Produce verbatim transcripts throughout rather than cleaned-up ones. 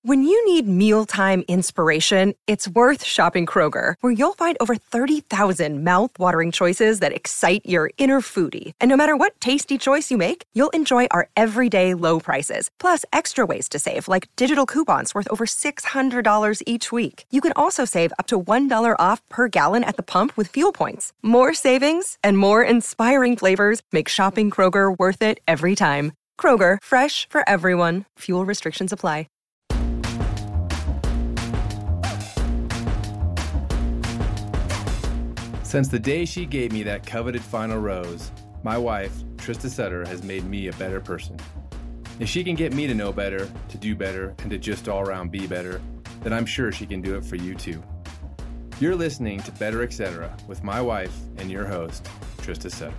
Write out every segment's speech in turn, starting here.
When you need mealtime inspiration, it's worth shopping Kroger, where you'll find over thirty thousand mouth-watering choices that excite your inner foodie. And no matter what tasty choice you make, you'll enjoy our everyday low prices, plus extra ways to save, like digital coupons worth over six hundred dollars each week. You can also save up to one dollar off per gallon at the pump with fuel points. More savings and more inspiring flavors make shopping Kroger worth it every time. Kroger, fresh for everyone. Fuel restrictions apply. Since the day she gave me that coveted final rose, my wife, Trista Sutter, has made me a better person. If she can get me to know better, to do better, and to just all around be better, then I'm sure she can do it for you too. You're listening to Better Etc. with my wife and your host, Trista Sutter.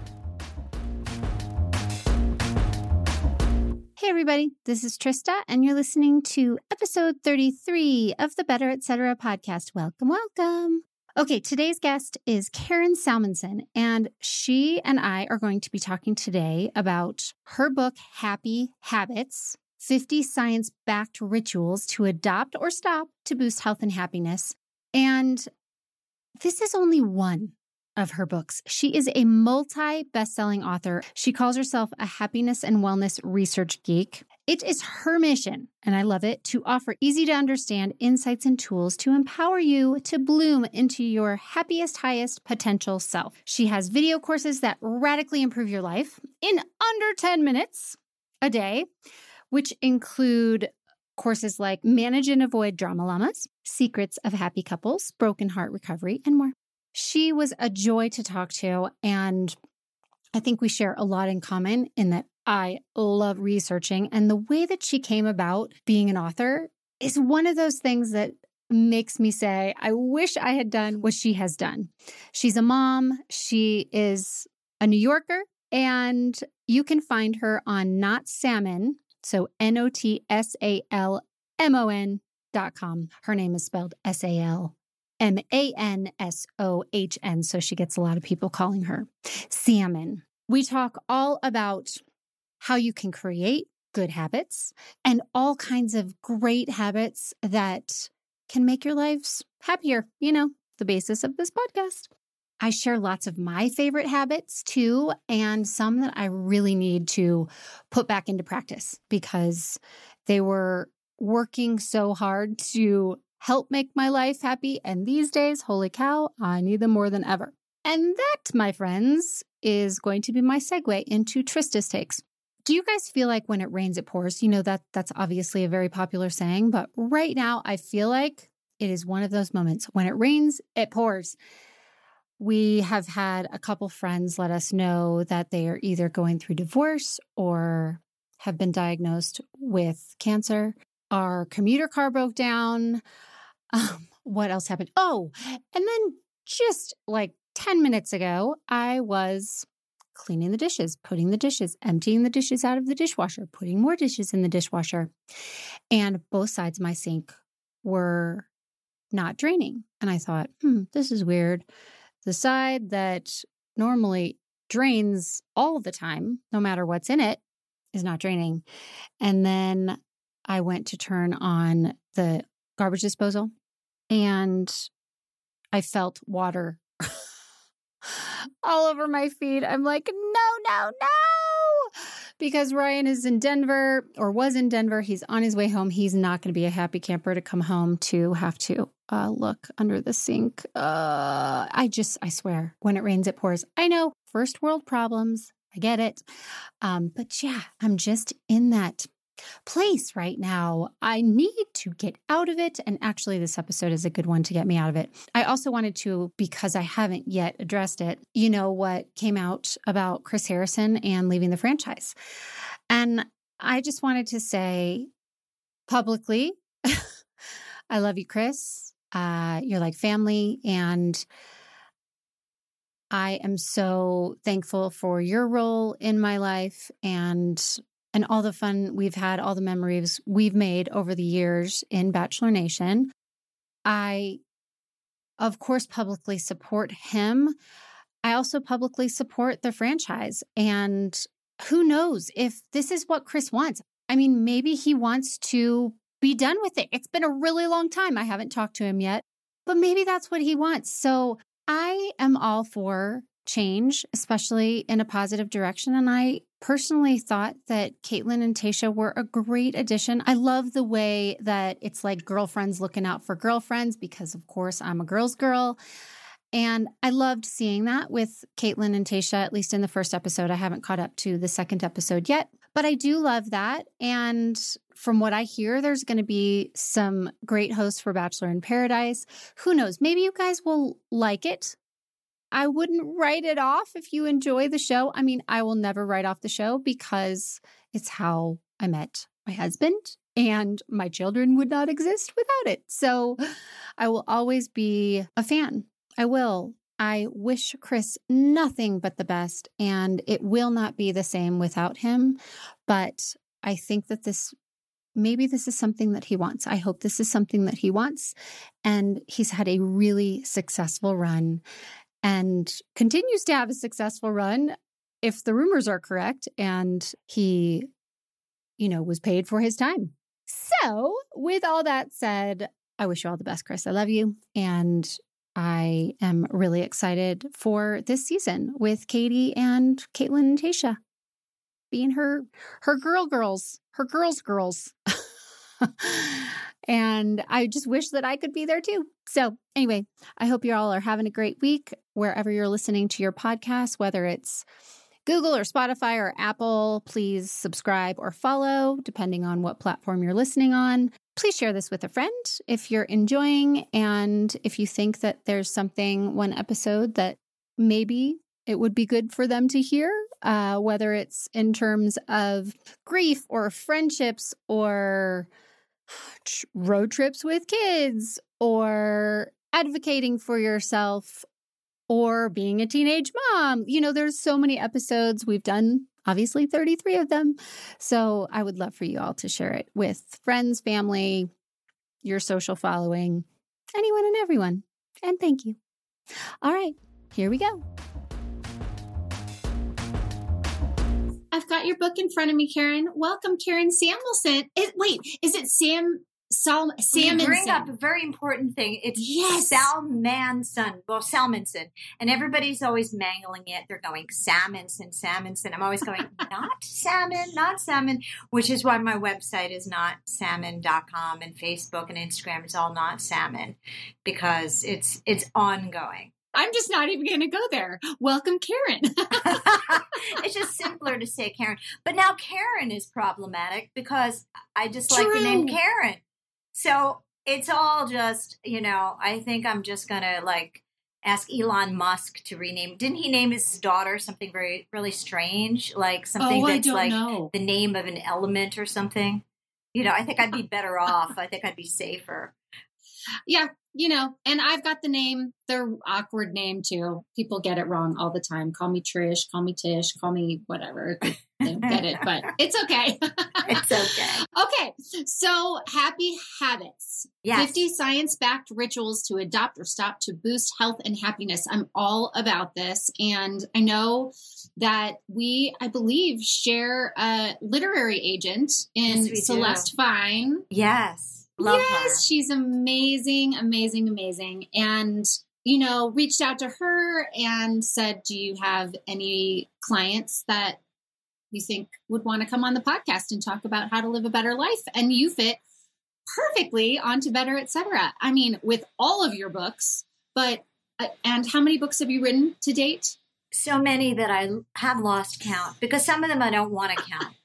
Hey everybody, this is Trista, and you're listening to episode thirty-three of the Better Etc. podcast. Welcome, welcome. Okay, today's guest is Karen Salmonson, and she and I are going to be talking today about her book, Happy Habits, fifty Science-Backed Rituals to Adopt or Stop to Boost Health and Happiness. And this is only one of her books. She is a multi-best-selling author. She calls herself a happiness and wellness research geek. It is her mission, and I love it, to offer easy-to-understand insights and tools to empower you to bloom into your happiest, highest potential self. She has video courses that radically improve your life in under ten minutes a day, which include courses like Manage and Avoid Drama Llamas, Secrets of Happy Couples, Broken Heart Recovery, and more. She was a joy to talk to, and I think we share a lot in common in that I love researching, and the way that she came about being an author is one of those things that makes me say, I wish I had done what she has done. She's a mom. She is a New Yorker, and you can find her on Not Salmon, so N O T S A L M O N dot com. Her name is spelled S A L M A N S O H N, so she gets a lot of people calling her Salmon. We talk all about how you can create good habits and all kinds of great habits that can make your lives happier. You know, the basis of this podcast. I share lots of my favorite habits too, and some that I really need to put back into practice because they were working so hard to help make my life happy. And these days, holy cow, I need them more than ever. And that, my friends, is going to be my segue into Trista's takes. Do you guys feel like when it rains, it pours? You know, that that's obviously a very popular saying, but right now I feel like it is one of those moments. When it rains, it pours. We have had a couple friends let us know that they are either going through divorce or have been diagnosed with cancer. Our commuter car broke down. Um, what else happened? Oh, and then just like ten minutes ago, I was cleaning the dishes, putting the dishes, emptying the dishes out of the dishwasher, putting more dishes in the dishwasher. And both sides of my sink were not draining. And I thought, hmm, this is weird. The side that normally drains all the time, no matter what's in it, is not draining. And then I went to turn on the garbage disposal and I felt water all over my feet. I'm like, no, no, no. Because Ryan is in Denver or was in Denver. He's on his way home. He's not going to be a happy camper to come home to have to uh, look under the sink. Uh, I just, I swear, when it rains, it pours. I know, first world problems. I get it. Um, but yeah, I'm just in that place right now. I need to get out of it. And actually, this episode is a good one to get me out of it. I also wanted to, because I haven't yet addressed it, you know, what came out about Chris Harrison and leaving the franchise. And I just wanted to say publicly, I love you, Chris. Uh, you're like family. And I am so thankful for your role in my life and and all the fun we've had, all the memories we've made over the years in Bachelor Nation. I, of course, publicly support him. I also publicly support the franchise. And who knows if this is what Chris wants. I mean, maybe he wants to be done with it. It's been a really long time. I haven't talked to him yet, but maybe that's what he wants. So I am all for change, especially in a positive direction. And I personally thought that Caitlin and Tayshia were a great addition. I love the way that it's like girlfriends looking out for girlfriends because, of course, I'm a girl's girl. And I loved seeing that with Caitlin and Tayshia, at least in the first episode. I haven't caught up to the second episode yet, but I do love that. And from what I hear, there's going to be some great hosts for Bachelor in Paradise. Who knows? Maybe you guys will like it. I wouldn't write it off if you enjoy the show. I mean, I will never write off the show because it's how I met my husband, and my children would not exist without it. So I will always be a fan. I will. I wish Chris nothing but the best, and it will not be the same without him. But I think that this, maybe this is something that he wants. I hope this is something that he wants. And he's had a really successful run and continues to have a successful run if the rumors are correct. And he, you know, was paid for his time. So with all that said, I wish you all the best, Chris. I love you. And I am really excited for this season with Katie and Caitlin and Tayshia being her, her girl girls, her girls girls. And I just wish that I could be there too. So anyway, I hope you all are having a great week wherever you're listening to your podcast, whether it's Google or Spotify or Apple. Please subscribe or follow, depending on what platform you're listening on. Please share this with a friend if you're enjoying, and if you think that there's something, one episode that maybe it would be good for them to hear, uh, whether it's in terms of grief or friendships or road trips with kids or advocating for yourself or being a teenage mom. You know, there's so many episodes. We've done obviously thirty-three of them. So I would love for you all to share it with friends, family, your social following, anyone and everyone. And thank you. All right, here we go. I've got your book in front of me, Karen. Welcome, Karen Samuelson. It, wait, is it Sam? Sal, Salmonson. You bring up a very important thing. It's yes. Salmonson. Well, Salmonson. And everybody's always mangling it. They're going Salmonson, Salmonson. I'm always going, not salmon, not salmon, which is why my website is not salmon dot com and Facebook and Instagram is all not salmon, because it's it's ongoing. I'm just not even going to go there. Welcome, Karen. It's just simpler to say Karen. But now Karen is problematic because I just True. like the name Karen. So it's all just, you know, I think I'm just going to like ask Elon Musk to rename. Didn't he name his daughter something very, really strange? Like something oh, that's like know. the name of an element or something. You know, I think I'd be better off. I think I'd be safer. Yeah. You know, and I've got the name, the awkward name too. People get it wrong all the time. Call me Trish, call me Tish, call me whatever. They don't get it, but it's okay. It's okay. Okay. So happy habits. Yes. fifty science-backed rituals to adopt or stop to boost health and happiness. I'm all about this. And I know that we, I believe, share a literary agent in yes, Celeste do. Fine. Yes. Love yes, her. She's amazing, amazing, amazing. And, you know, reached out to her and said, do you have any clients that you think would want to come on the podcast and talk about how to live a better life? And you fit perfectly onto Better, et cetera. I mean, with all of your books, but, uh, and how many books have you written to date? So many that I have lost count because some of them I don't want to count.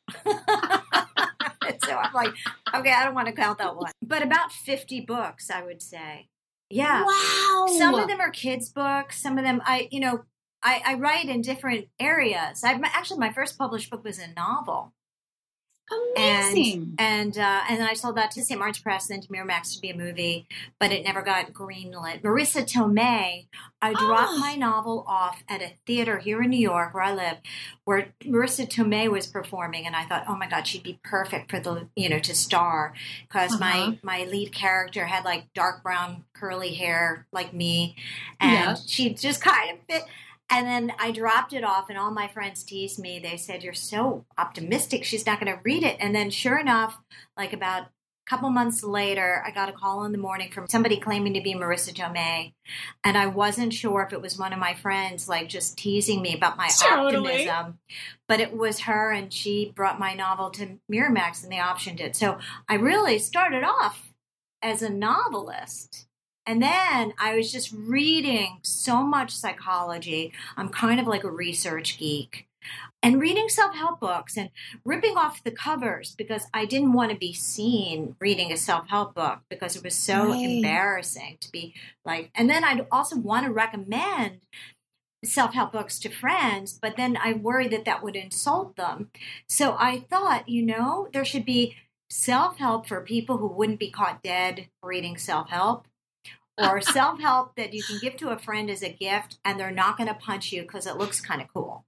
So I'm like, okay, I don't want to count that one. But about fifty books, I would say. Yeah. Wow. Some of them are kids' books. Some of them, I, you know, I, I write in different areas. I actually, my first published book was a novel. Amazing. And and, uh, and then I sold that to Saint Martin's Press, then to Miramax to be a movie, but it never got greenlit. Marissa Tomei, I dropped oh. my novel off at a theater here in New York, where I live, where Marissa Tomei was performing, and I thought, oh my God, she'd be perfect for the, you know, to star, because uh-huh. my my lead character had like dark brown curly hair like me, and yeah. she just kind of fit. And then I dropped it off, and all my friends teased me. They said, you're so optimistic she's not going to read it. And then sure enough, like about couple months later, I got a call in the morning from somebody claiming to be Marissa Tomei. And I wasn't sure if it was one of my friends, like just teasing me about my totally. optimism. But it was her, and she brought my novel to Miramax, and they optioned it. So I really started off as a novelist. And then I was just reading so much psychology. I'm kind of like a research geek. And reading self-help books and ripping off the covers because I didn't want to be seen reading a self-help book because it was so right. embarrassing to be like, and then I'd also want to recommend self-help books to friends, but then I worried that that would insult them. So I thought, you know, there should be self-help for people who wouldn't be caught dead reading self-help. Or self-help that you can give to a friend as a gift and they're not going to punch you because it looks kind of cool.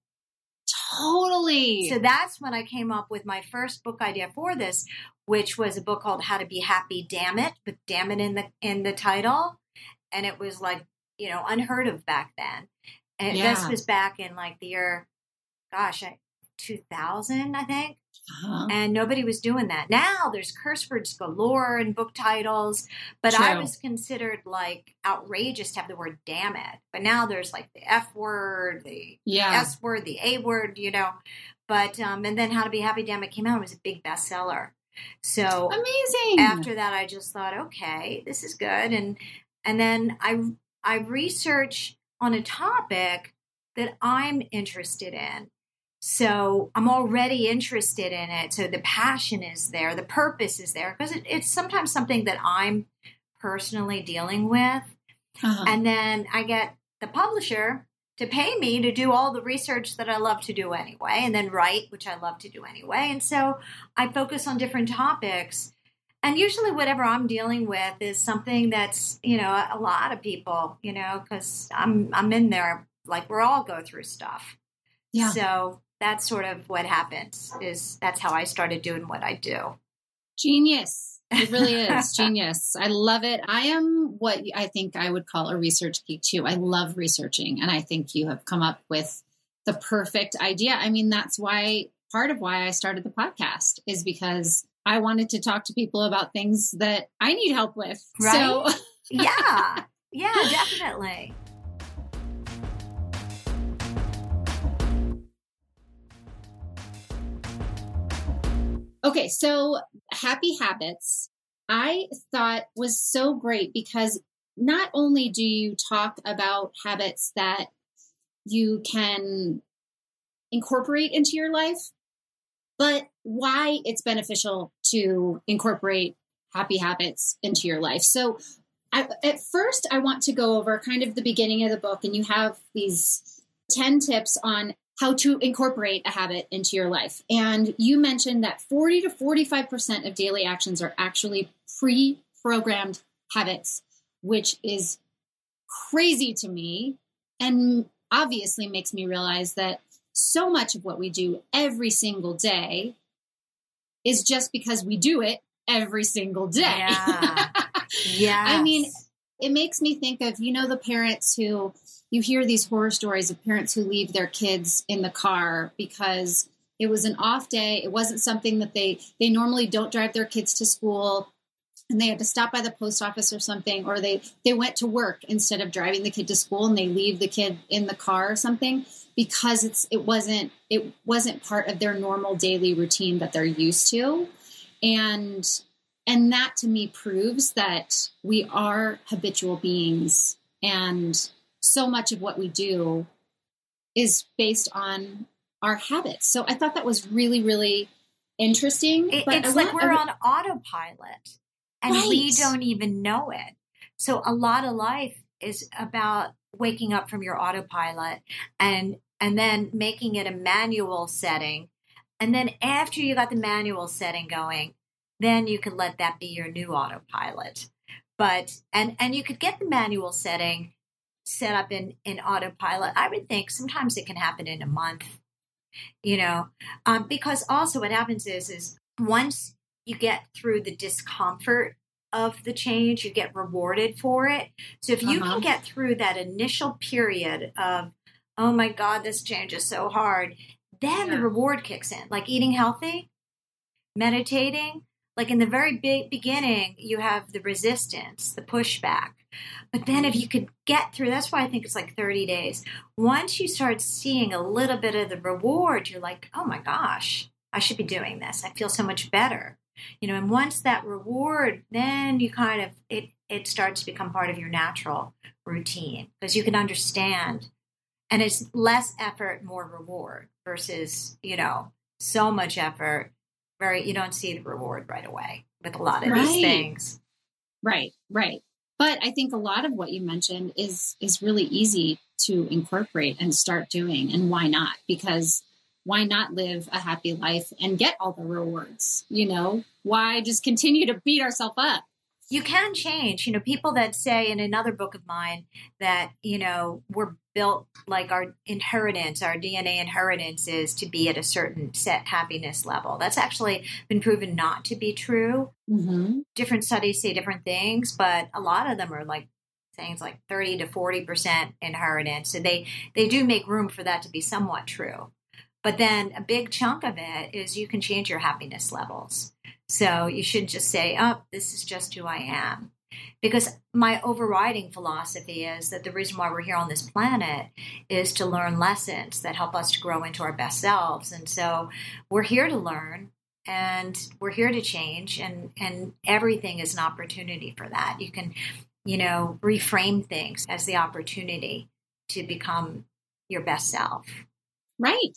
Totally. So that's when I came up with my first book idea for this, which was a book called How to Be Happy, Damn It, with damn it in the in the title. And it was like, you know, unheard of back then. And yeah. this was back in like the year, gosh, two thousand, I think. Uh-huh. And nobody was doing that. Now there's curse words galore in book titles, but True. I was considered like outrageous to have the word damn it. But now there's like the F word, the yeah. S word, the A word, you know. But, um, and then How to Be Happy, Damn It came out. It was a big bestseller. So amazing. After that, I just thought, okay, this is good. And, and then I, I research on a topic that I'm interested in. So I'm already interested in it. So the passion is there. The purpose is there because it, it's sometimes something that I'm personally dealing with. Uh-huh. And then I get the publisher to pay me to do all the research that I love to do anyway, and then write, which I love to do anyway. And so I focus on different topics. And usually whatever I'm dealing with is something that's, you know, a lot of people, you know, because I'm, I'm in there, like we're all go through stuff. Yeah. So that's sort of what happens is that's how I started doing what I do. Genius. It really is genius. I love it. I am what I think I would call a research geek too. I love researching. And I think you have come up with the perfect idea. I mean, that's why part of why I started the podcast is because I wanted to talk to people about things that I need help with. Right? So yeah. Yeah, definitely. Okay, so Happy Habits, I thought was so great because not only do you talk about habits that you can incorporate into your life, but why it's beneficial to incorporate happy habits into your life. So I, at first, I want to go over kind of the beginning of the book, and you have these ten tips on how to incorporate a habit into your life. And you mentioned that forty to forty-five percent of daily actions are actually pre-programmed habits, which is crazy to me and obviously makes me realize that so much of what we do every single day is just because we do it every single day. Yeah. Yes. I mean, it makes me think of, you know, the parents who you hear these horror stories of parents who leave their kids in the car because it was an off day. It wasn't something that they, they normally don't drive their kids to school and they had to stop by the post office or something, or they, they went to work instead of driving the kid to school and they leave the kid in the car or something because it's, it wasn't, it wasn't part of their normal daily routine that they're used to. And, and that to me proves that we are habitual beings, and so much of what we do is based on our habits. So I thought that was really, really interesting. It, but it's lot, like we're I, on autopilot and right. we don't even know it. So a lot of life is about waking up from your autopilot and and then making it a manual setting. And then after you got the manual setting going, then you could let that be your new autopilot. But and and you could get the manual setting set up in, in autopilot. I would think sometimes it can happen in a month, you know, um, because also what happens is, is once you get through the discomfort of the change, you get rewarded for it. So if you uh-huh. can get through that initial period of, oh my God, this change is so hard, then yeah. the reward kicks in, like eating healthy, meditating. like in the very big beginning, you have the resistance, the pushback. But then if you could get through, that's why I think it's like thirty days. Once you start seeing a little bit of the reward, you're like, oh my gosh, I should be doing this. I feel so much better. You know, and once that reward, then you kind of, it, it starts to become part of your natural routine because you can understand. And it's less effort, more reward versus, you know, so much effort, very, you don't see the reward right away with a lot of right. these things. Right, right. But I think a lot of what you mentioned is is really easy to incorporate and start doing. And why not? Because why not live a happy life and get all the rewards? You know, why just continue to beat ourselves up? You can change. You know, people that say in another book of mine that, you know, we're built like our inheritance, our D N A inheritance is to be at a certain set happiness level. That's actually been proven not to be true. Mm-hmm. Different studies say different things, but a lot of them are like saying it's like thirty to forty percent inheritance. So they, they do make room for that to be somewhat true. But then a big chunk of it is you can change your happiness levels. So you shouldn't just say, oh, this is just who I am. Because my overriding philosophy is that the reason why we're here on this planet is to learn lessons that help us to grow into our best selves. And so we're here to learn and we're here to change. And, and everything is an opportunity for that. You can, you know, reframe things as the opportunity to become your best self. Right.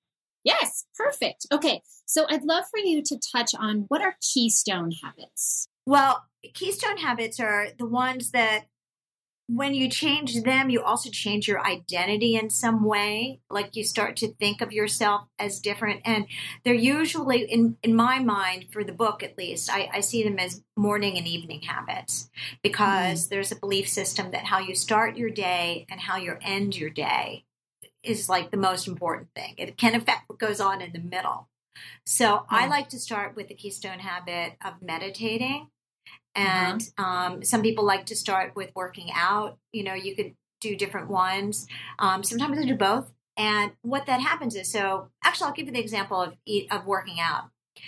Yes, perfect. Okay, so I'd love for you to touch on what are keystone habits? Well, keystone habits are the ones that when you change them, you also change your identity in some way. Like you start to think of yourself as different. And they're usually, in, in my mind, for the book at least, I, I see them as morning and evening habits because mm. there's a belief system that how you start your day and how you end your day is like the most important thing. It can affect what goes on in the middle. So yeah. I like to start with the keystone habit of meditating. And uh-huh. um, some people like to start with working out. You know, you could do different ones. Um, sometimes I do both. And what that happens is, so actually I'll give you the example of, of working out.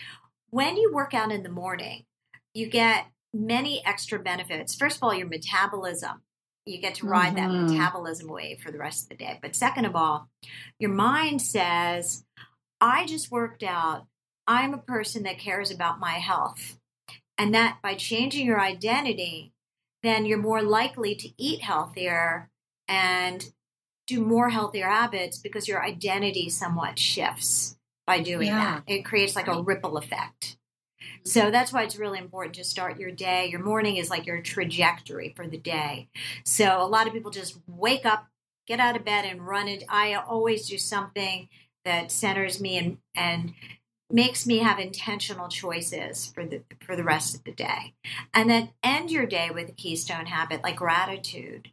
When you work out in the morning, you get many extra benefits. First of all, your metabolism. You get to ride mm-hmm. that metabolism wave for the rest of the day. But second of all, your mind says, I just worked out. I'm a person that cares about my health. And that by changing your identity, then you're more likely to eat healthier and do more healthier habits because your identity somewhat shifts by doing yeah. that. It creates like a ripple effect. So that's why it's really important to start your day. Your morning is like your trajectory for the day. So a lot of people just wake up, get out of bed and run it. I always do something that centers me and, and makes me have intentional choices for the for the rest of the day. And then end your day with a keystone habit like gratitude.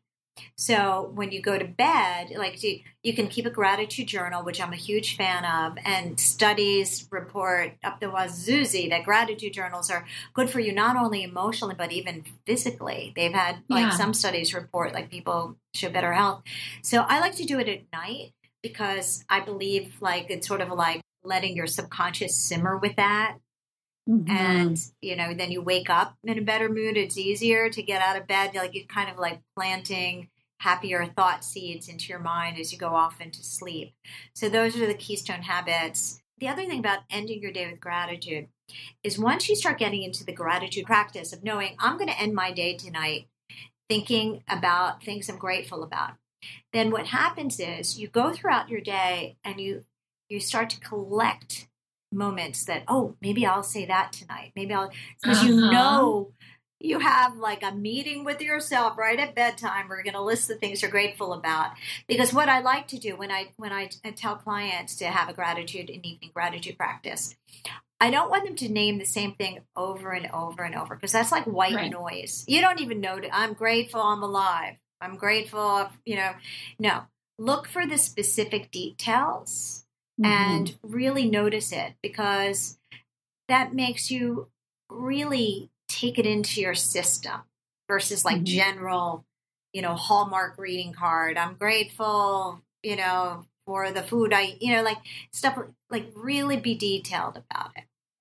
So when you go to bed, like you, you can keep a gratitude journal, which I'm a huge fan of, and studies report up the wazoozy that gratitude journals are good for you, not only emotionally, but even physically. They've had like yeah. some studies report like people show better health. So I like to do it at night because I believe like it's sort of like letting your subconscious simmer with that. Mm-hmm. And, you know, then you wake up in a better mood. It's easier to get out of bed. Like you're kind of like planting happier thought seeds into your mind as you go off into sleep. So those are the keystone habits. The other thing about ending your day with gratitude is once you start getting into the gratitude practice of knowing I'm going to end my day tonight thinking about things I'm grateful about, then what happens is you go throughout your day and you you start to collect moments that, oh, maybe I'll say that tonight. Maybe I'll, because uh-huh. you know you have like a meeting with yourself right at bedtime. We're going to list the things you're grateful about. Because what I like to do when I when I tell clients to have a gratitude and evening gratitude practice, I don't want them to name the same thing over and over and over because that's like white right. noise. You don't even know. I'm grateful I'm alive. I'm grateful, you know. No, look for the specific details. Mm-hmm. And really notice it because that makes you really take it into your system versus like mm-hmm. general, you know, Hallmark greeting card. I'm grateful, you know, for the food I, you know, like stuff like really be detailed about it.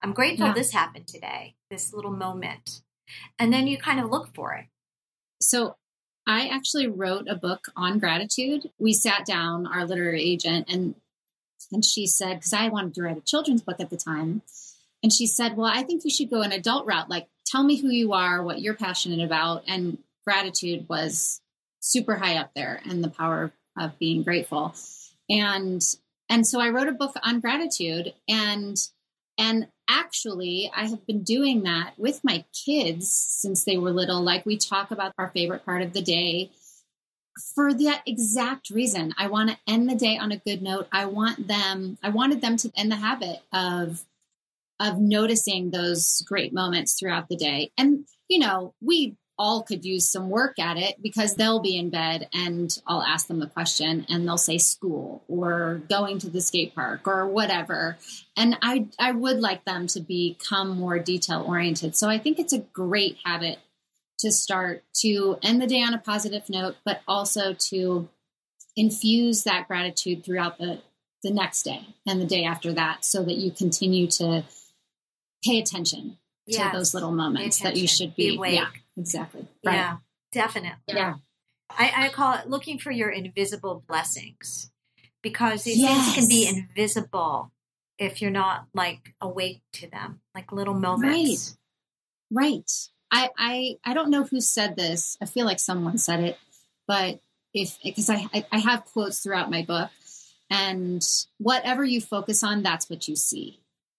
I'm grateful Yeah. this happened today, this little moment. And then you kind of look for it. So I actually wrote a book on gratitude. We sat down, our literary agent, and and she said, because I wanted to write a children's book at the time, and she said, well, I think you should go an adult route. Like, tell me who you are, what you're passionate about. And gratitude was super high up there, and the power of being grateful. And and so I wrote a book on gratitude, and and actually, I have been doing that with my kids since they were little. Like, we talk about our favorite part of the day for that exact reason. I want to end the day on a good note. I want them, I wanted them to end the habit of, of noticing those great moments throughout the day. And, you know, we all could use some work at it, because they'll be in bed and I'll ask them the question and they'll say school or going to the skate park or whatever. And I, I would like them to become more detail oriented. So I think it's a great habit to start to end the day on a positive note, but also to infuse that gratitude throughout the, the next day and the day after that, so that you continue to pay attention Yes. to those little moments that you should be. Be awake. Yeah, exactly. Right. Yeah, definitely. Yeah. I, I call it looking for your invisible blessings, because these Yes. things can be invisible if you're not like awake to them, like little moments. Right. Right. I, I, I don't know who said this. I feel like someone said it, but if, because I, I, I have quotes throughout my book, and whatever you focus on, that's what you see.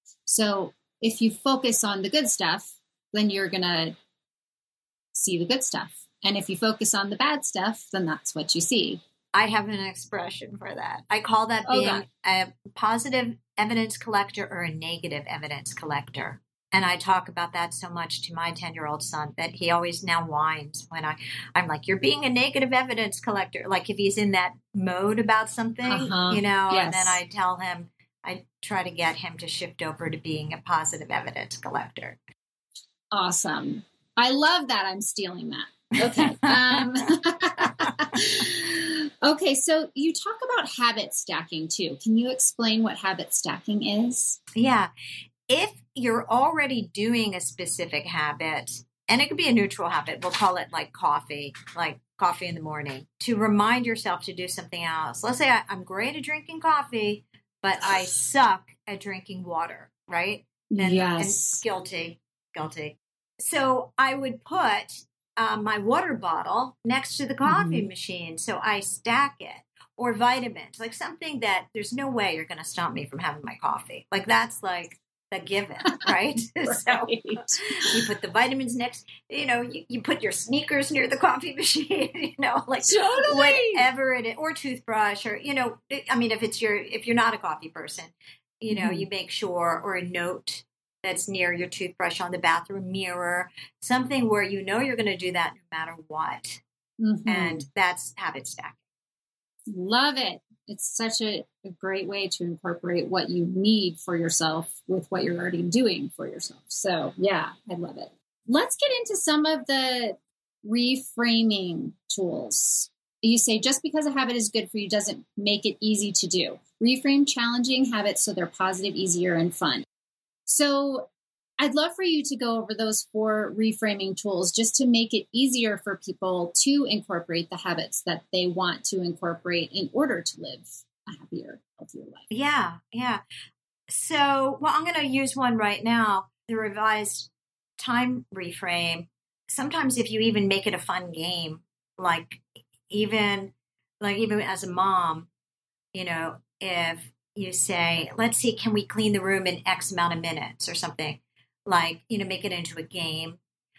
So if you focus on the good stuff, then you're going to see the good stuff. And if you focus on the bad stuff, then that's what you see. I have an expression for that. I call that Oh, being God. a positive evidence collector or a negative evidence collector. And I talk about that so much to my ten-year-old son that he always now whines when I, I'm like, you're being a negative evidence collector. Like if he's in that mode about something, Uh-huh. you know, Yes. and then I tell him, I try to get him to shift over to being a positive evidence collector. Awesome. I love that. I'm stealing that. Okay. Um, okay. So you talk about habit stacking too. Can you explain what habit stacking is? Yeah. If you're already doing a specific habit, and it could be a neutral habit, we'll call it like coffee, like coffee in the morning, to remind yourself to do something else. Let's say I, I'm great at drinking coffee, but I suck at drinking water, right? And, Yes. and guilty, guilty. So I would put um, my water bottle next to the coffee Mhm. machine, so I stack it. Or vitamins, like something that there's no way you're going to stop me from having my coffee. Like that's like the given, right? So you put the vitamins next, you know, you, you put your sneakers near the coffee machine, you know, like Totally. whatever it is, or toothbrush, or, you know, I mean, if it's your, if you're not a coffee person, you know, Mhm. you make sure, or a note that's near your toothbrush on the bathroom mirror, something where you know you're going to do that no matter what. Mhm. And that's habit stacking. Love it. It's such a, a great way to incorporate what you need for yourself with what you're already doing for yourself. So yeah, I love it. Let's get into some of the reframing tools. You say just because a habit is good for you doesn't make it easy to do. Reframe challenging habits so they're positive, easier, and fun. So I'd love for you to go over those four reframing tools just to make it easier for people to incorporate the habits that they want to incorporate in order to live a happier, healthier life. Yeah, yeah. So, well, I'm going to use one right now, the revised time reframe. Sometimes if you even make it a fun game, like even like even as a mom, you know, if you say, let's see, can we clean the room in X amount of minutes or something? Like, you know, make it into a game.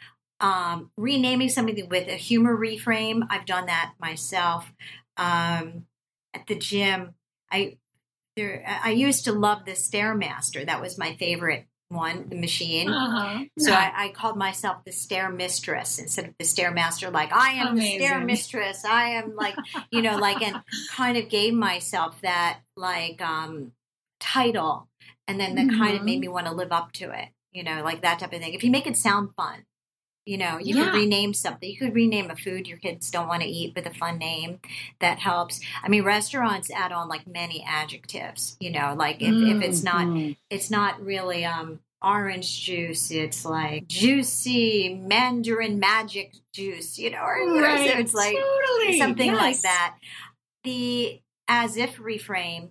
Um, renaming something with a humor reframe. I've done that myself. Um, at the gym, I there, I used to love the Stairmaster. That was my favorite one, the machine. Uh-huh. So Yeah. I, I called myself the Stair Mistress instead of the Stairmaster. Like, I am Amazing. the Stair Mistress. I am like, you know, like, and kind of gave myself that like um, title. And then that kind of Mhm. made me want to live up to it. You know, like that type of thing. If you make it sound fun, you know, you Yeah. could rename something. You could rename a food your kids don't want to eat with a fun name. That helps. I mean, restaurants add on like many adjectives, you know, like if, if it's not, Mhm. it's not really um, orange juice. It's like juicy mandarin magic juice, you know, or right. so it's like totally. something yes. like that. The as if reframe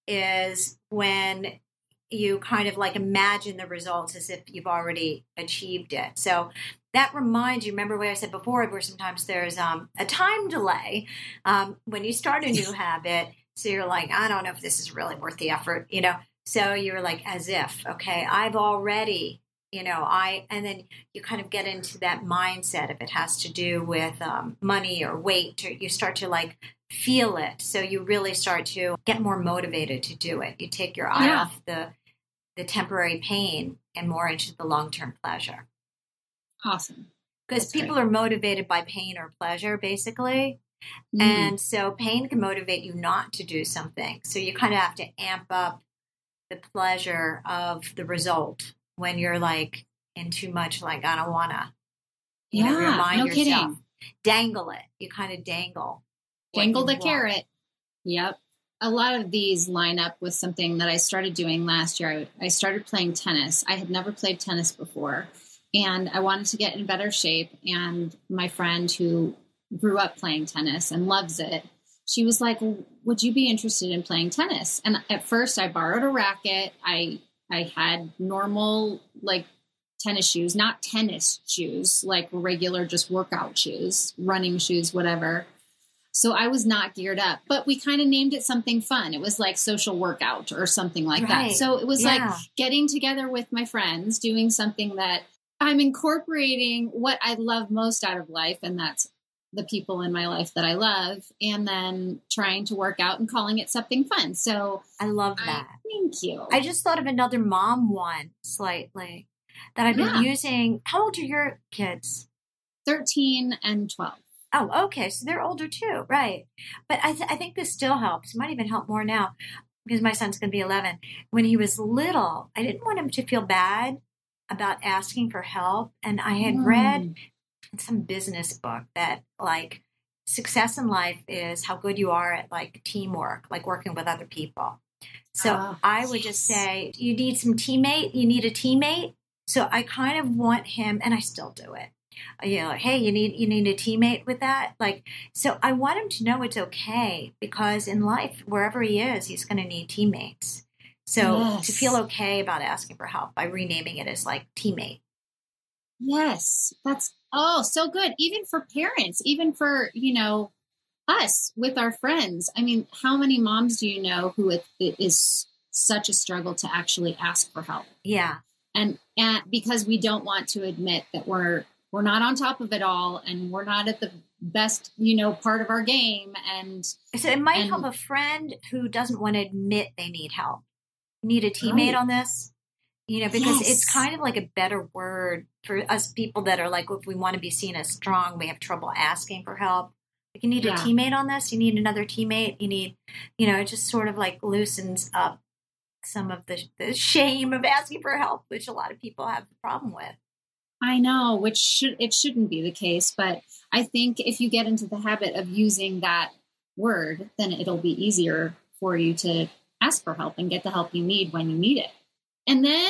is when you kind of like imagine the results as if you've already achieved it. So that reminds you, remember what I said before, where sometimes there's um, a time delay um, when you start a new habit. So you're like, I don't know if this is really worth the effort, you know? So you're like, as if, okay, I've already, you know, I, and then you kind of get into that mindset if it has to do with um, money or weight, or you start to like feel it. So you really start to get more motivated to do it. You take your eye Yeah. off the, the temporary pain and more into the long-term pleasure. Awesome. Because That's people great. are motivated by pain or pleasure, basically. Mm. And so pain can motivate you not to do something. So you kind of have to amp up the pleasure of the result when you're like in too much, like, I don't want to, you yeah, know, remind no yourself. kidding. Dangle it. You kind of dangle. what Dangle you the want. carrot. Yep. A lot of these line up with something that I started doing last year. I, I started playing tennis. I had never played tennis before, and I wanted to get in better shape. And my friend who grew up playing tennis and loves it, she was like, well, would you be interested in playing tennis? And at first I borrowed a racket. I, I had normal like tennis shoes, not tennis shoes, like regular, just workout shoes, running shoes, whatever. So I was not geared up, but we kind of named it something fun. It was like social workout or something like Right. that. So it was Yeah. like getting together with my friends, doing something that I'm incorporating what I love most out of life. And that's the people in my life that I love, and then trying to work out and calling it something fun. So I love I, that. thank you. I just thought of another mom one slightly that I've been Yeah. using. How old are your kids? thirteen and twelve. Oh, okay. So they're older too. Right. But I, th- I think this still helps. It might even help more now because my son's going to be eleven. When he was little, I didn't want him to feel bad about asking for help. And I had Mm. read in some business book that like success in life is how good you are at like teamwork, like working with other people. So Oh, I would just say, you need some teammate, you need a teammate. So I kind of want him, and I still do it. You know, like, hey, you need you need a teammate with that. Like, so I want him to know it's okay, because in life, wherever he is, he's going to need teammates. So Yes. to feel okay about asking for help by renaming it as like teammate. Yes, that's oh so good. Even for parents, even for, you know, us with our friends. I mean, how many moms do you know who it, it is such a struggle to actually ask for help? Yeah. And and because we don't want to admit that we're we're not on top of it all, and we're not at the best, you know, part of our game. And So it might and- help a friend who doesn't want to admit they need help. You need a teammate Right. on this, you know, because Yes. it's kind of like a better word for us people that are like, if we want to be seen as strong, we have trouble asking for help. Like, you need Yeah. a teammate on this. You need another teammate. You need, you know, it just sort of like loosens up some of the, the shame of asking for help, which a lot of people have the problem with. I know, which should it shouldn't be the case, but I think if you get into the habit of using that word, then it'll be easier for you to ask for help and get the help you need when you need it. And then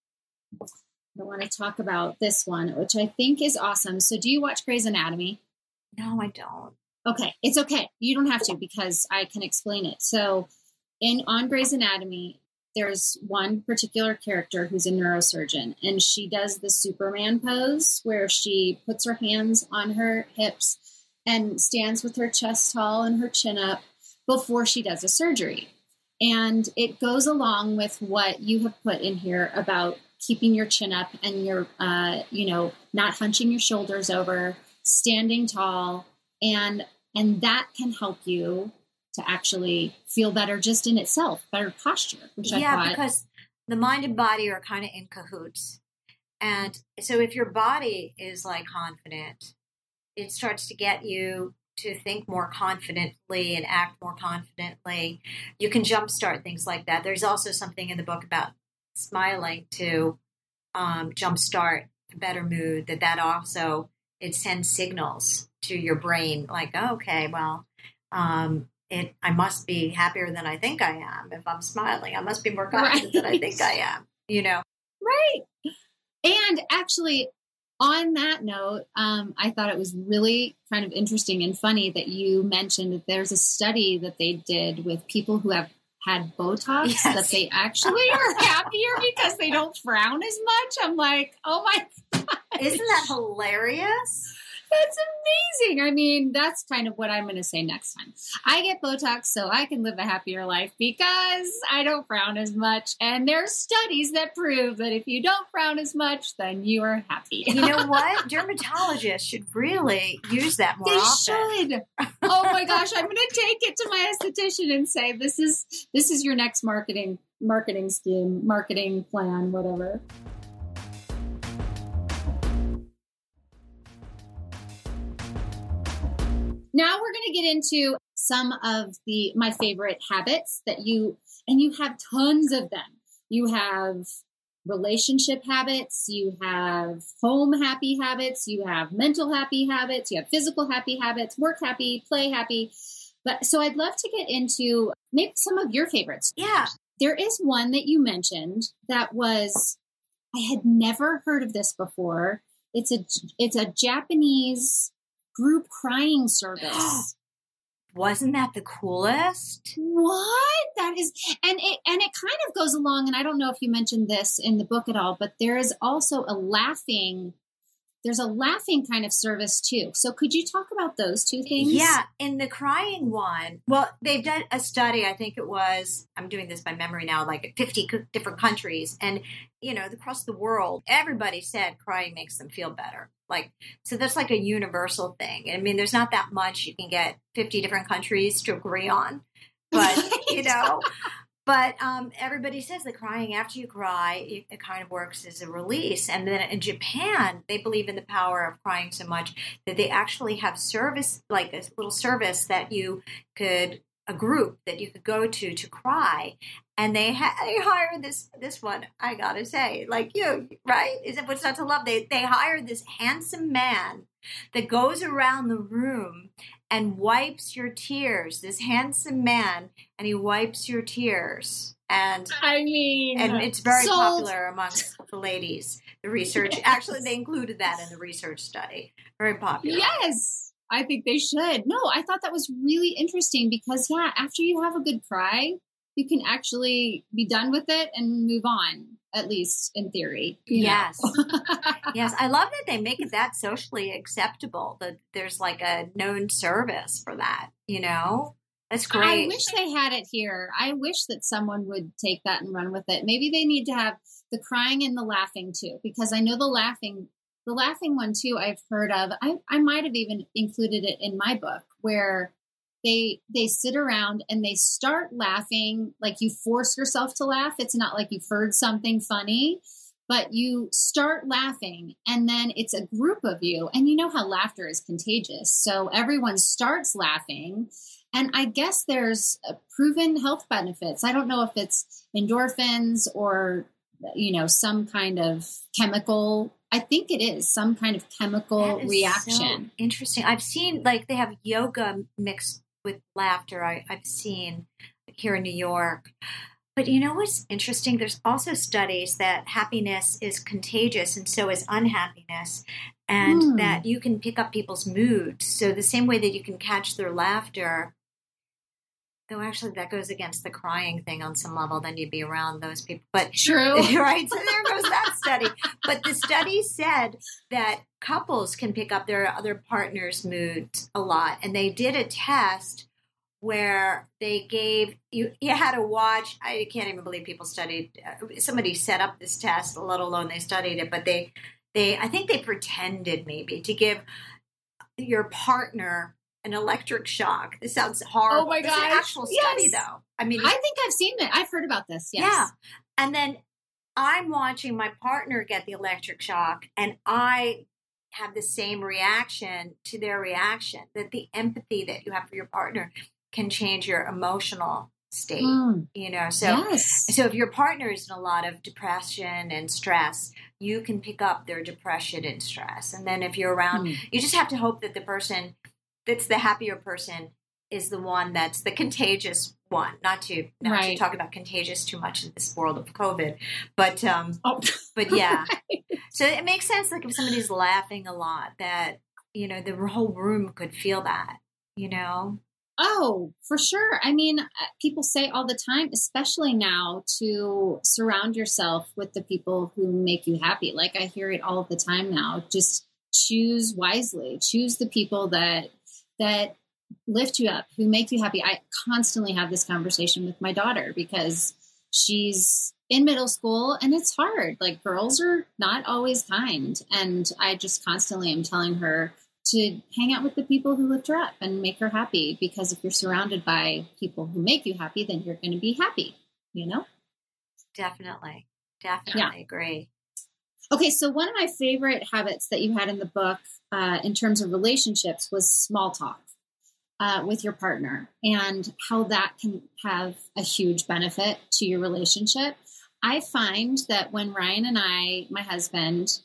I want to talk about this one, which I think is awesome. So do you watch Grey's Anatomy? No, I don't. Okay, it's okay. You don't have to, because I can explain it. So in on Grey's Anatomy, there's one particular character who's a neurosurgeon, and she does the Superman pose where she puts her hands on her hips and stands with her chest tall and her chin up before she does a surgery. And it goes along with what you have put in here about keeping your chin up and your, uh, you know, not hunching your shoulders over, standing tall, and and that can help you to actually feel better just in itself, better posture, which I Yeah, thought. because the mind and body are kind of in cahoots. And so if your body is like confident, it starts to get you to think more confidently and act more confidently. You can jumpstart things like that. There's also something in the book about smiling to um, jumpstart a better mood, that that also, it sends signals to your brain like, oh, okay, well, um, it, I must be happier than I think I am. If I'm smiling, I must be more confident than I think I am, you know? Right. And actually, on that note, um, I thought it was really kind of interesting and funny that you mentioned that there's a study that they did with people who have had Botox, yes. that they actually are happier because they don't frown as much. I'm like, oh my God. Isn't that hilarious? That's amazing. I mean, that's kind of what I'm going to say next time. I get Botox so I can live a happier life because I don't frown as much. And there's studies that prove that if you don't frown as much, then you are happy. You know what? Dermatologists should really use that more they often. They should. Oh my gosh, I'm going to take it to my esthetician and say, this is this is your next marketing marketing scheme, marketing plan, whatever. Now we're going to get into some of the my favorite habits that you, and you have tons of them. You have relationship habits, you have home happy habits, you have mental happy habits, you have physical happy habits, work happy, play happy. But so I'd love to get into maybe some of your favorites. Yeah. There is one that you mentioned that was, I had never heard of this before. It's a, it's a Japanese group crying service. Wasn't that the coolest? What? That is, and it and it kind of goes along, and I don't know if you mentioned this in the book at all, but there is also a laughing, there's a laughing kind of service too. So could you talk about those two things? Yeah, in the crying one, well, they've done a study, I think it was, I'm doing this by memory now, like fifty different countries, and, you know, across the world, everybody said crying makes them feel better. Like, so that's like a universal thing. I mean, there's not that much you can get fifty different countries to agree on, but, you know, but um, everybody says that crying after you cry, it, it kind of works as a release. And then in Japan, they believe in the power of crying so much that they actually have service, like a little service that you could, a group that you could go to to cry. And they, ha- they hire this this one, I gotta say, like you, right? Is it what's not to love? They they hire this handsome man that goes around the room and wipes your tears. This handsome man, and he wipes your tears. And I mean, and it's very sold. popular amongst the ladies. The research, actually, they included that in the research study. Very popular. Yes. I think they should. No, I thought that was really interesting because, yeah, after you have a good cry, you can actually be done with it and move on, at least in theory. Yes. Yes. I love that they make it that socially acceptable, that there's like a known service for that, you know? That's great. I wish they had it here. I wish that someone would take that and run with it. Maybe they need to have the crying and the laughing too, because I know the laughing, the laughing one too, I've heard of. I, I might have even included it in my book where They they sit around and they start laughing, like you force yourself to laugh. It's not like you've heard something funny, but you start laughing and then it's a group of you. And you know how laughter is contagious. So everyone starts laughing. And I guess there's proven health benefits. I don't know if it's endorphins or, you know, some kind of chemical. I think it is some kind of chemical reaction. So interesting. I've seen like they have yoga mixed with laughter. I, I've seen here in New York. But you know what's interesting? There's also studies that happiness is contagious and so is unhappiness, and mm. that you can pick up people's moods. So the same way that you can catch their laughter, though actually that goes against the crying thing on some level, then you'd be around those people. But true. Right? So there goes that study. But the study said that couples can pick up their other partner's moods a lot. And they did a test where they gave, you, you had to watch, I can't even believe people studied, uh, somebody set up this test, let alone they studied it, but they, they, I think they pretended maybe to give your partner an electric shock. This sounds horrible. Oh my gosh. It's an actual study yes. though. I mean, I think I've seen it. I've heard about this. Yes. Yeah. And then I'm watching my partner get the electric shock and I have the same reaction to their reaction, that the empathy that you have for your partner can change your emotional state, mm. you know? So, yes. so if your partner is in a lot of depression and stress, you can pick up their depression and stress. And then if you're around, mm. you just have to hope that the person that's the happier person is the one that's the contagious one. Not to not Right. to talk about contagious too much in this world of COVID, but um, Oh. but yeah. So it makes sense. Like if somebody's laughing a lot, that you know the whole room could feel that. You know. Oh, for sure. I mean, uh, people say all the time, especially now, to surround yourself with the people who make you happy. Like I hear it all the time now. Just choose wisely. Choose the people that that lift you up, who make you happy. I constantly have this conversation with my daughter because she's in middle school and it's hard. Like girls are not always kind. And I just constantly am telling her to hang out with the people who lift her up and make her happy. Because if you're surrounded by people who make you happy, then you're going to be happy, you know? Definitely. Definitely Yeah. agree. Okay, so one of my favorite habits that you had in the book uh, in terms of relationships was small talk uh, with your partner and how that can have a huge benefit to your relationship. I find that when Ryan and I, my husband,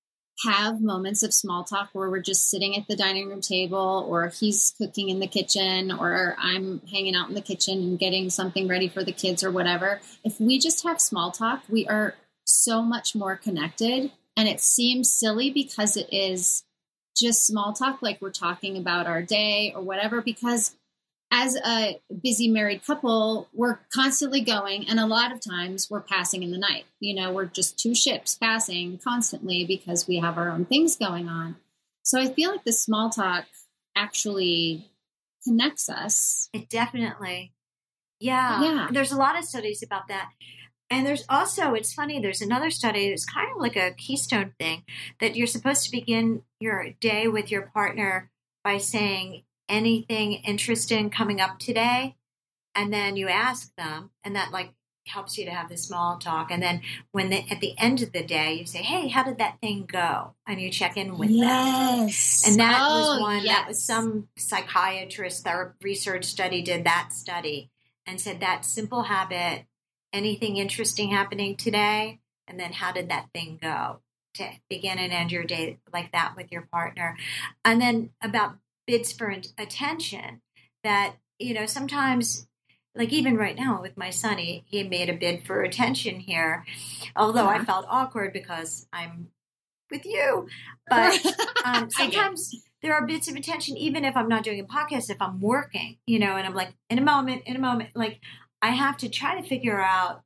have moments of small talk where we're just sitting at the dining room table or he's cooking in the kitchen or I'm hanging out in the kitchen and getting something ready for the kids or whatever. If we just have small talk, we are so much more connected. And it seems silly because it is just small talk, like we're talking about our day or whatever, because as a busy married couple, we're constantly going. And a lot of times we're passing in the night. You know, we're just two ships passing constantly because we have our own things going on. So I feel like the small talk actually connects us. It definitely. Yeah. Yeah. There's a lot of studies about that. And there's also, it's funny, there's another study that's kind of like a keystone thing that you're supposed to begin your day with your partner by saying anything interesting coming up today. And then you ask them, and that like helps you to have the small talk. And then when they, at the end of the day, you say, hey, how did that thing go? And you check in with them. Yes. And that Oh, was one, yes. that was some psychiatrist, their research study did that study and said that simple habit, anything interesting happening today, and then how did that thing go? To begin and end your day like that with your partner. And then about bids for attention, that, you know, sometimes, like even right now with my son, he, he made a bid for attention here, although Yeah. I felt awkward because I'm with you. But um, sometimes there are bits of attention, even if I'm not doing a podcast, if I'm working, you know, and I'm like, in a moment, in a moment, like I have to try to figure out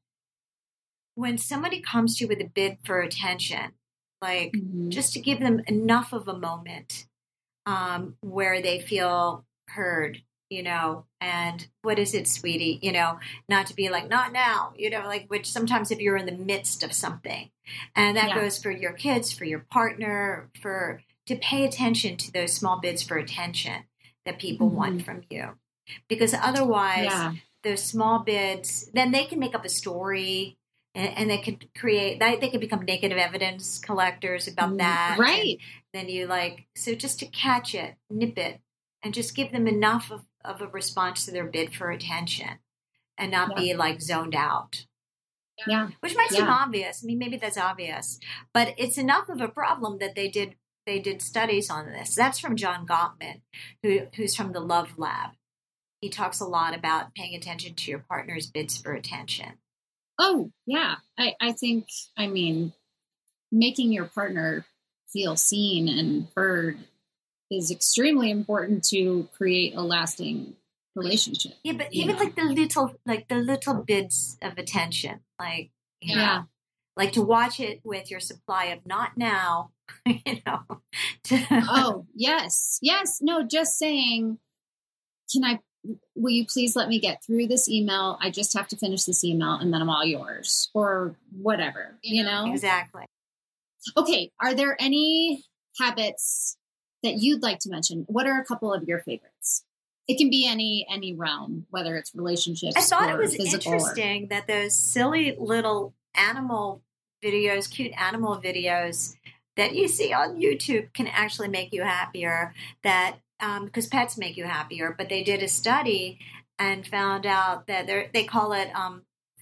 when somebody comes to you with a bid for attention, like Mhm. just to give them enough of a moment um, where they feel heard, you know, and what is it, sweetie, you know, not to be like, not now, you know, like, which sometimes if you're in the midst of something, and that Yeah. goes for your kids, for your partner, for, to pay attention to those small bids for attention that people Mhm. want from you. Because otherwise, Yeah. those small bids, then they can make up a story and, and they could create, they, they could become negative evidence collectors about that. Right. And then you like, so just to catch it, nip it, and just give them enough of, of a response to their bid for attention and not Yeah. be like zoned out. Yeah. Which might seem Yeah. obvious. I mean, maybe that's obvious, but it's enough of a problem that they did they did studies on this. That's from John Gottman, who who's from the Love Lab. He talks a lot about paying attention to your partner's bids for attention. Oh, yeah. I, I think, I mean, making your partner feel seen and heard is extremely important to create a lasting relationship. Yeah, but you even know? like the little like the little bids of attention, like you Yeah. know, like to watch it with your supply of not now, you know. to- Oh, yes. Yes. No, just saying, can I, will you please let me get through this email? I just have to finish this email and then I'm all yours or whatever, you know? Exactly. Okay. Are there any habits that you'd like to mention? What are a couple of your favorites? It can be any, any realm, whether it's relationships I thought or it was physical or- interesting that those silly little animal videos, cute animal videos that you see on YouTube can actually make you happier. That um, because pets make you happier, but they did a study and found out that they they call it um,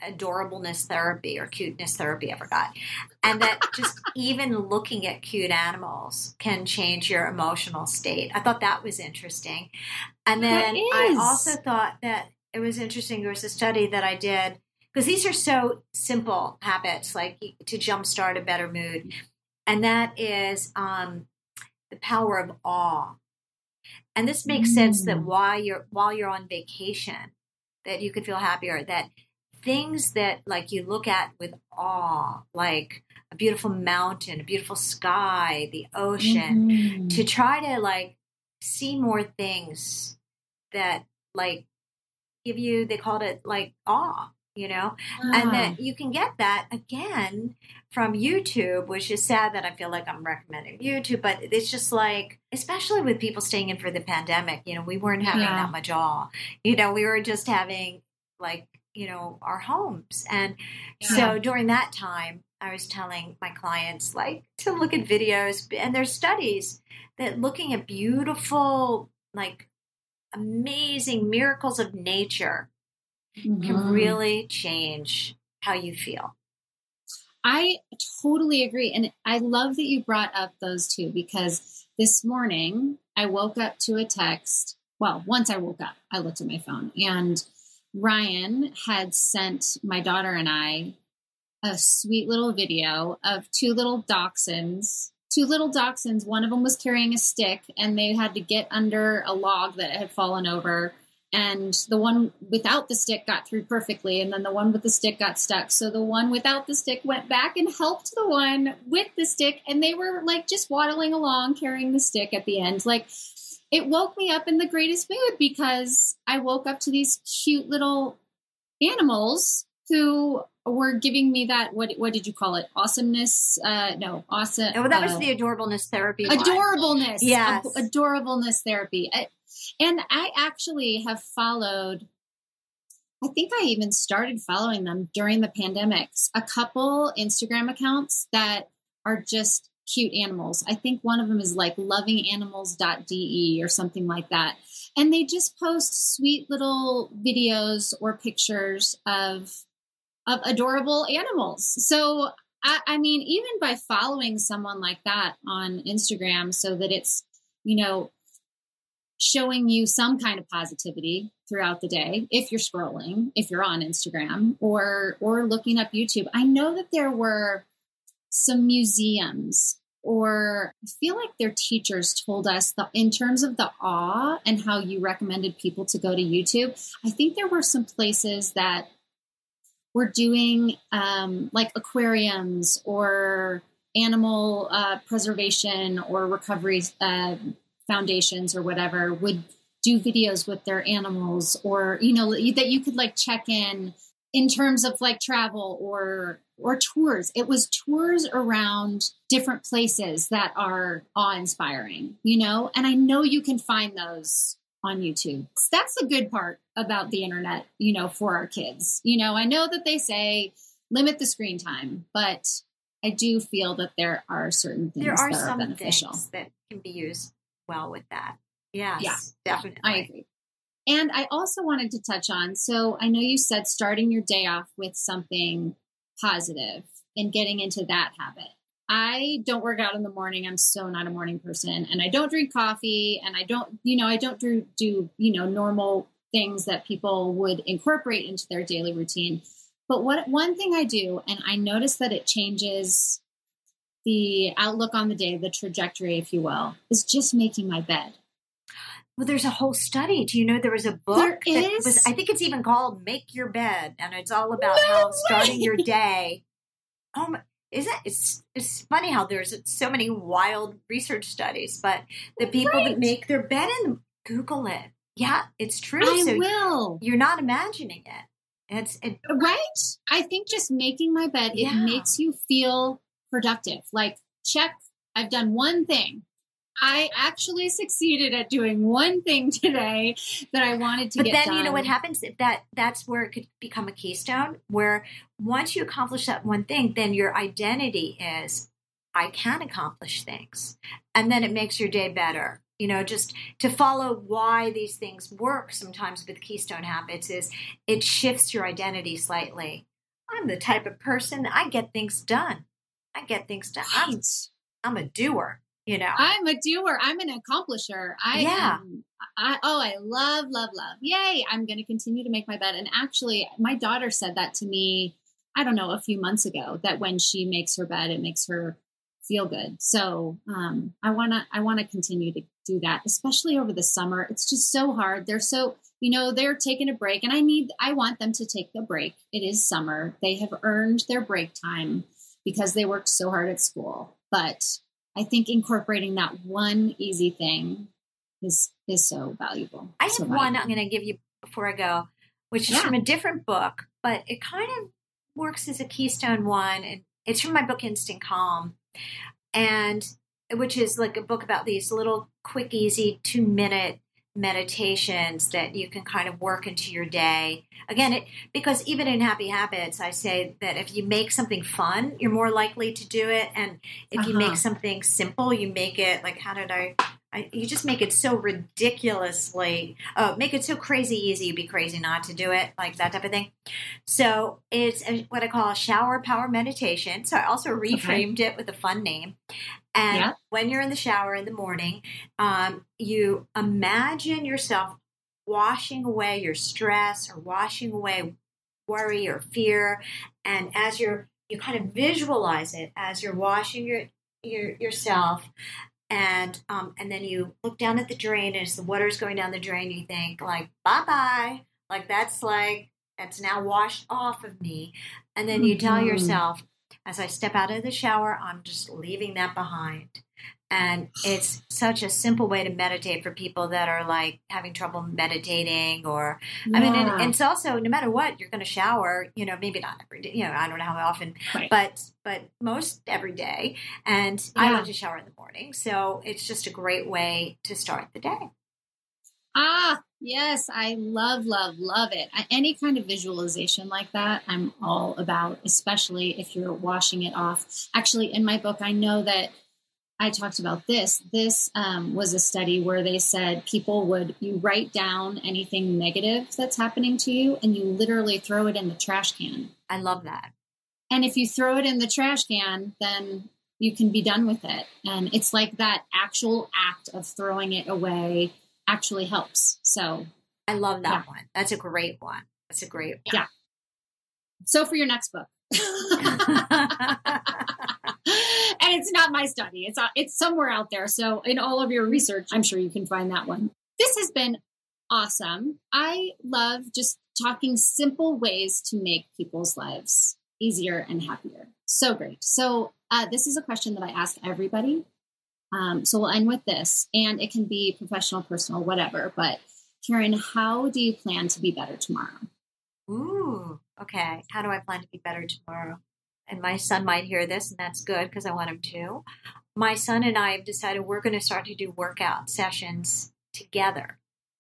adorableness therapy or cuteness therapy, I forgot. And that just even looking at cute animals can change your emotional state. I thought that was interesting. And then I also thought that it was interesting. There was a study that I did, because these are so simple habits, like to jumpstart a better mood. And that is um, the power of awe. And this makes mm. sense that while you're while you're on vacation, that you could feel happier, that things that like you look at with awe, like a beautiful mountain, a beautiful sky, the ocean, mm-hmm. to try to like see more things that like give you, they called it like awe, you know, ah. and that you can get that again from YouTube, which is sad that I feel like I'm recommending YouTube, but it's just like, especially with people staying in for the pandemic, you know, we weren't having yeah. that much awe, you know, we were just having like, you know, our homes. And yeah. so during that time, I was telling my clients like to look at videos, and there's studies that looking at beautiful, like amazing miracles of nature mm-hmm. can really change how you feel. I totally agree. And I love that you brought up those two, because this morning I woke up to a text. Well, once I woke up, I looked at my phone, and Ryan had sent my daughter and I a sweet little video of two little dachshunds, two little dachshunds. One of them was carrying a stick, and they had to get under a log that had fallen over. And the one without the stick got through perfectly. And then the one with the stick got stuck. So the one without the stick went back and helped the one with the stick. And they were like just waddling along, carrying the stick at the end. Like, it woke me up in the greatest mood, because I woke up to these cute little animals who were giving me that, what what did you call it? Awesomeness? Uh, no, awesome. Oh, that uh, was the adorableness therapy. Adorableness. Yes. Ad- adorableness therapy. I, and I actually have followed, I think I even started following them during the pandemics, a couple Instagram accounts that are just cute animals. I think one of them is like loving animals dot d e or something like that. And they just post sweet little videos or pictures of of adorable animals. So, I, I mean, even by following someone like that on Instagram, so that it's, you know, showing you some kind of positivity throughout the day, if you're scrolling, if you're on Instagram or or looking up YouTube. I know that there were some museums, or I feel like their teachers told us that in terms of the awe and how you recommended people to go to YouTube, I think there were some places that were doing um, like aquariums or animal uh, preservation or recovery uh, foundations or whatever would do videos with their animals, or, you know, that you could like check in in terms of like travel or or tours. It was tours around different places that are awe-inspiring, you know, and I know you can find those on YouTube. That's the good part about the internet, you know, for our kids. You know, I know that they say limit the screen time, but I do feel that there are certain things there are that are some beneficial. Things that can be used well with that. Yes, yeah, definitely. I agree. And I also wanted to touch on, so I know you said starting your day off with something positive and getting into that habit. I don't work out in the morning. I'm so not a morning person, and I don't drink coffee, and I don't, you know, I don't do, do, you know, normal things that people would incorporate into their daily routine. But what one thing I do, and I notice that it changes the outlook on the day, the trajectory, if you will, is just making my bed. Well, there's a whole study. Do you know there was a book there that is? was, I think it's even called Make Your Bed, and it's all about No how way. starting your day. Oh my, is it? It's it's funny how there's so many wild research studies, but the people right. that make their bed and Google it. Yeah, it's true. I so will. You're not imagining it. It's it, right. I think just making my bed, Yeah. it makes you feel productive. Like, check, I've done one thing. I actually succeeded at doing one thing today that I wanted to but get then done. you know what happens? If that that's where it could become a keystone, where once you accomplish that one thing, then your identity is, I can accomplish things. And then it makes your day better. You know, just to follow why these things work sometimes with keystone habits is it shifts your identity slightly. I'm the type of person, I get things done. I get things done. I'm, I'm a doer, you know. I'm a doer. I'm an accomplisher. I yeah. am. I, oh, I love, love, love. Yay. I'm going to continue to make my bed. And actually, my daughter said that to me, I don't know, a few months ago, that when she makes her bed, it makes her feel good. So um, I want to, I want to continue to do that, especially over the summer. It's just so hard. They're so, you know, they're taking a break, and I need, I want them to take a break. It is summer. They have earned their break time because they worked so hard at school. But I think incorporating that one easy thing is, is so valuable. I have so one valuable. I'm going to give you before I go, which is Yeah. from a different book, but it kind of works as a keystone one. And it's from my book, Instant Calm. And which is like a book about these little quick, easy two minute meditations that you can kind of work into your day. Again, it, because even in Happy Habits, I say that if you make something fun, you're more likely to do it. And if uh-huh. you make something simple, you make it like, how did I, I you just make it so ridiculously, oh, make it so crazy easy, you'd be crazy not to do it, like that type of thing. So it's a, what I call a shower power meditation. So I also reframed okay. it with a fun name. And yeah. when you're in the shower in the morning, um, you imagine yourself washing away your stress or washing away worry or fear. And as you're, you kind of visualize it as you're washing your, your yourself. And um, and then you look down at the drain, and as the water's going down the drain, you think like, bye-bye. Like that's like, that's now washed off of me. And then you mm-hmm. tell yourself, as I step out of the shower, I'm just leaving that behind. And it's such a simple way to meditate for people that are like having trouble meditating or, yeah. I mean, and, and it's also, no matter what, you're going to shower, you know, maybe not every day, you know, I don't know how often, right. but, but most every day. And yeah. I like to shower in the morning. So it's just a great way to start the day. Ah, yes. I love, love, love it. I, any kind of visualization like that, I'm all about, especially if you're washing it off. Actually, in my book, I know that I talked about this. This um, was a study where they said people would, you write down anything negative that's happening to you, and you literally throw it in the trash can. I love that. And if you throw it in the trash can, then you can be done with it. And it's like that actual act of throwing it away actually helps. So I love that yeah. one. That's a great one. That's a great one. Yeah. So for your next book. And it's not my study. It's it's somewhere out there. So in all of your research, I'm sure you can find that one. This has been awesome. I love just talking simple ways to make people's lives easier and happier. So great. So uh, this is a question that I ask everybody. Um, so we'll end with this, and it can be professional, personal, whatever. But Karen, how do you plan to be better tomorrow? Ooh, okay. How do I plan to be better tomorrow? And my son might hear this, and that's good because I want him to. My son and I have decided we're going to start to do workout sessions together.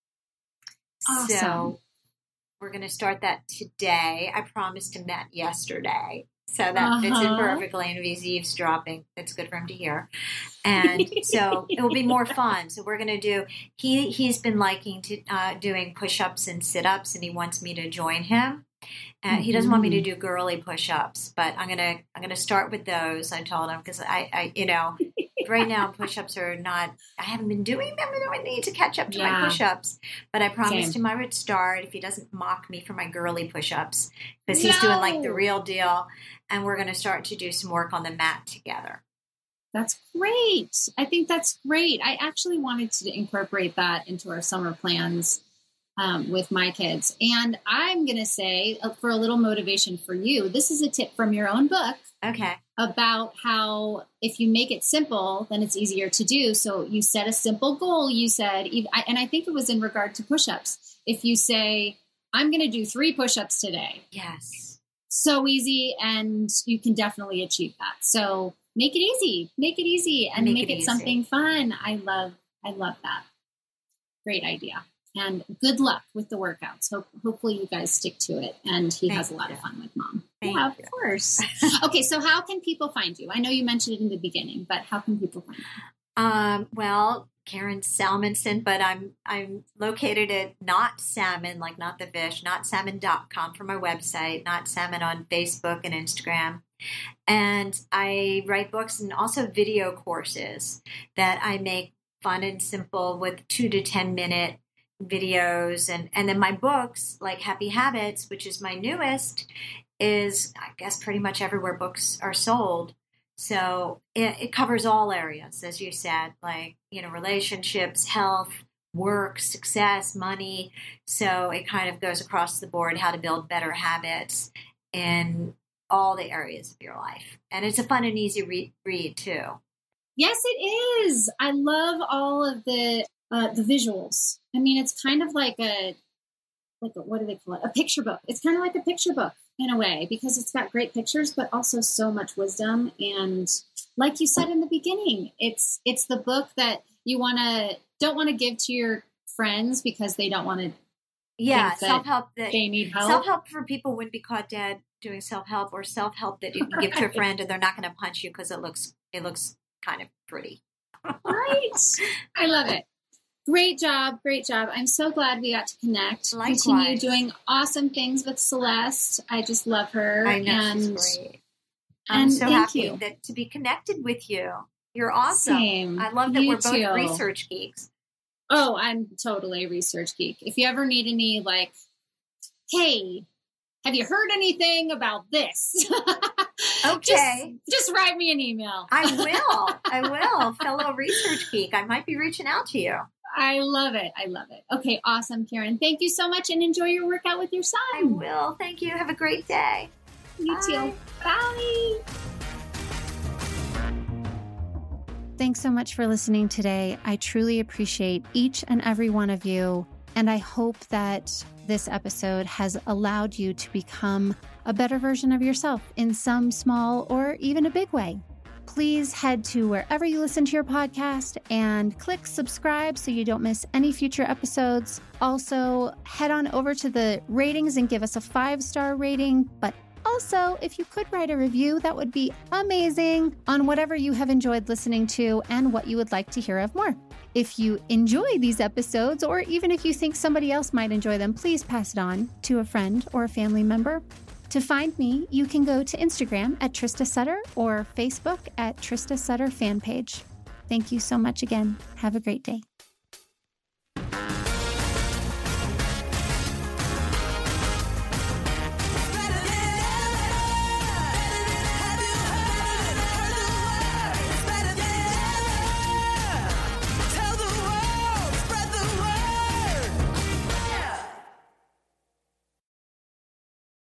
Awesome. So we're going to start that today. I promised him that yesterday. So that uh-huh. fits in perfectly, and if he's eavesdropping, it's good for him to hear. And so it will be more fun. So we're going to do, he, he's been liking to uh, doing push-ups and sit-ups, and he wants me to join him. Uh, he doesn't want me to do girly push-ups, but I'm gonna I'm gonna start with those. I told him because I, I you know right now push-ups are not. I haven't been doing them, and I need to catch up to yeah. my push-ups. But I promised Same. him I would start if he doesn't mock me for my girly push-ups, because he's no. doing like the real deal. And we're gonna start to do some work on the mat together. That's great. I think that's great. I actually wanted to incorporate that into our summer plans. Um, with my kids. And I'm going to say uh, for a little motivation for you, this is a tip from your own book. Okay. About how if you make it simple, then it's easier to do. So you set a simple goal. You said, and I think it was in regard to push-ups. If you say, I'm going to do three push-ups today. Yes. So easy. And you can definitely achieve that. So make it easy, make it easy and make, make it, it something fun. I love, I love that. Great idea. And good luck with the workouts. Hope, hopefully you guys stick to it. And he Thank has a lot you. of fun with Mom. Thank yeah, you. Of course. Okay, so how can people find you? I know you mentioned it in the beginning, but how can people find you? Um, well, Karen Salmonson, but I'm I'm located at Not Salmon, like not the fish, not salmon dot com for my website, Not Salmon on Facebook and Instagram. And I write books and also video courses that I make fun and simple with two to ten minute videos. And, and then my books, like Happy Habits, which is my newest, is I guess pretty much everywhere books are sold. So it, it covers all areas, as you said, like, you know, relationships, health, work, success, money. So it kind of goes across the board, how to build better habits in all the areas of your life. And it's a fun and easy re- read too. Yes, it is. I love all of the uh, the visuals. I mean, it's kind of like a, like a, what do they call it? A picture book. It's kind of like a picture book in a way, because it's got great pictures, but also so much wisdom. And like you said in the beginning, it's it's the book that you want to don't want to give to your friends because they don't want to. Yeah, self help that they need help. Self help for people wouldn't be caught dead doing self help, or self help that you can give to a friend and they're not going to punch you because it looks it looks kind of pretty. Right. I love it. Great job. Great job. I'm so glad we got to connect. Likewise. Continue doing awesome things with Celeste. I just love her. I know, and, she's great. I'm and so thank happy you. that to be connected with you. You're awesome. Same. I love that You we're both too. research geeks. Oh, I'm totally a research geek. If you ever need any, like, hey, have you heard anything about this? Okay. Just, just write me an email. I will. I will. Fellow research geek. I might be reaching out to you. I love it. I love it. Okay, awesome, Karen. Thank you so much, and enjoy your workout with your son. I will. Thank you. Have a great day. You Bye. too. Bye. Thanks so much for listening today. I truly appreciate each and every one of you, and I hope that this episode has allowed you to become a better version of yourself in some small or even a big way. Please head to wherever you listen to your podcast and click subscribe so you don't miss any future episodes. Also, head on over to the ratings and give us a five-star rating. But also, if you could write a review, that would be amazing on whatever you have enjoyed listening to and what you would like to hear of more. If you enjoy these episodes, or even if you think somebody else might enjoy them, please pass it on to a friend or a family member. To find me, you can go to Instagram at Trista Sutter or Facebook at Trista Sutter fan page. Thank you so much again. Have a great day.